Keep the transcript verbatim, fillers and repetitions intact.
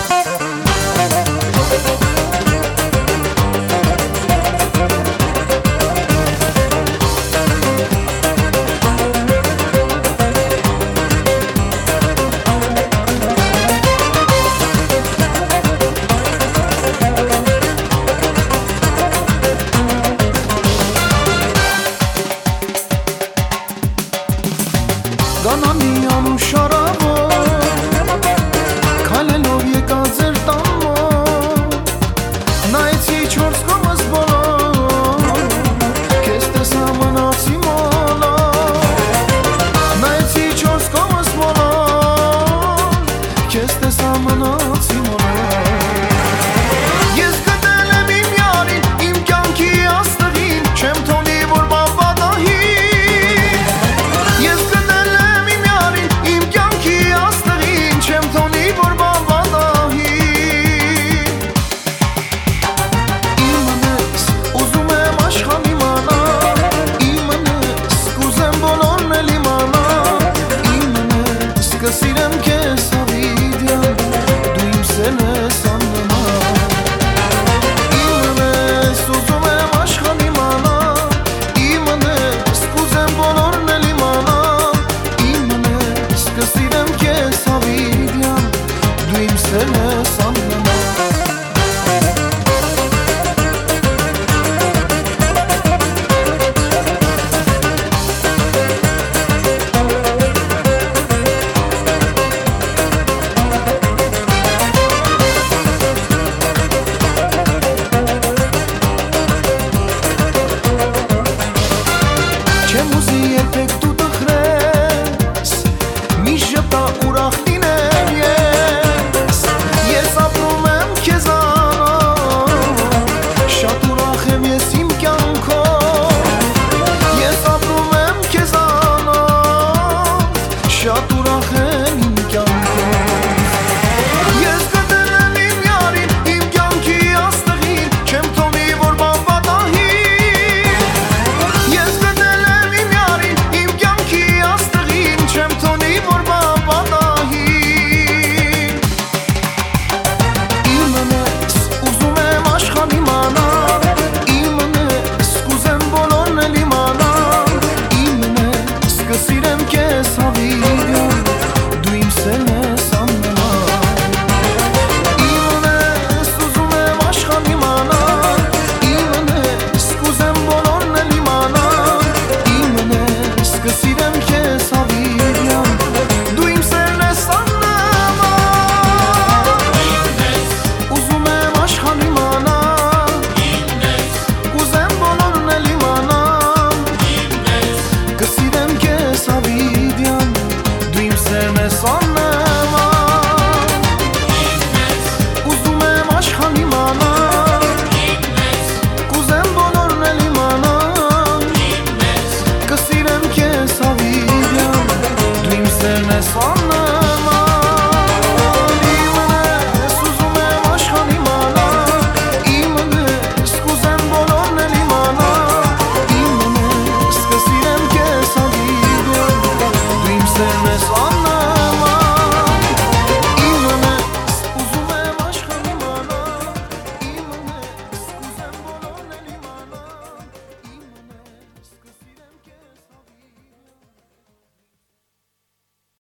Gananiam şarabo Kalելով եկածեր տամո Նայեցի չորս կողմս բոլոր Քեզ տեսա մնացի մոլոր Նայեցի չորս կողմս բոլոր Քեզ տեսա մնացի մոլոր Ես գտել եմ իմ յարին, իմ կյանքի աստղին Չեմ թողնի որ բաբադահի Ես գտել եմ իմ յարին, իմ կյանքի աստղին Չեմ թողնի որ բաբադահի Իմանես, ուզում եմ աշխան իմանալ Իմանես, կուզեմ բոլորն էլ իմանալ Իմանես, կսիրեմ քեզ հավիդյան Դու իմ սերն ես աննման Իմանես, ուզում եմ աշխան իմանալ Իմանես, կուզեմ բոլորն էլ իմանալ Իմանես, կսիրեմ քեզ հավիդյան Դու իմ սերն ես աննման Չեմ ուզի երբեք դու տխրես Մի ժպտա ուրախ լինեմ ես Ես ապրում եմ քեզանով Շատ ուրախ եմ ես իմ կյանքով Ես ապրում եմ քեզանով Շատ ուրախ եմ իմ կյանքով Ես գտել եմ իմ յարին, իմ կյանքի աստղին Չեմ թողնի որ բաբադահի Ես գտել եմ իմ յարին, իմ կյանքի աստղին Չեմ թողնի որ բաբադահի Իմանես, ուզում եմ աշխան իմանալ Իմանես, կուզեմ բոլորն էլ իմանալ Իմանես, կսիրեմ քեզ հավիդյան Դու իմ սերն ես աննման Իմանես, ուզում եմ աշխան իմանալ Իմանես, կուզեմ բոլորն էլ իմանալ Իմանես, կսիրեմ քեզ հավիդյան Դու իմ սերն ես աննման Ուզում եմ աշխան իմանալ Կուզեմ բոլորն էլ իմանալ Կսիրեմ քեզ հավիդյան Դու իմ սերն ես աննման Ուզում եմ աշխան իմանալ Կուզեմ բոլորն էլ իմանալ Կսիրեմ քեզ հավիդյան Դու իմ սերն ես աննման Իմանես, ուզում եմ աշխան իմանալ Իմանես, կուզեմ բոլորն էլ իմանալ Իմանես, կսիրեմ քեզ հավիդյան Դու իմ սերն ես աննման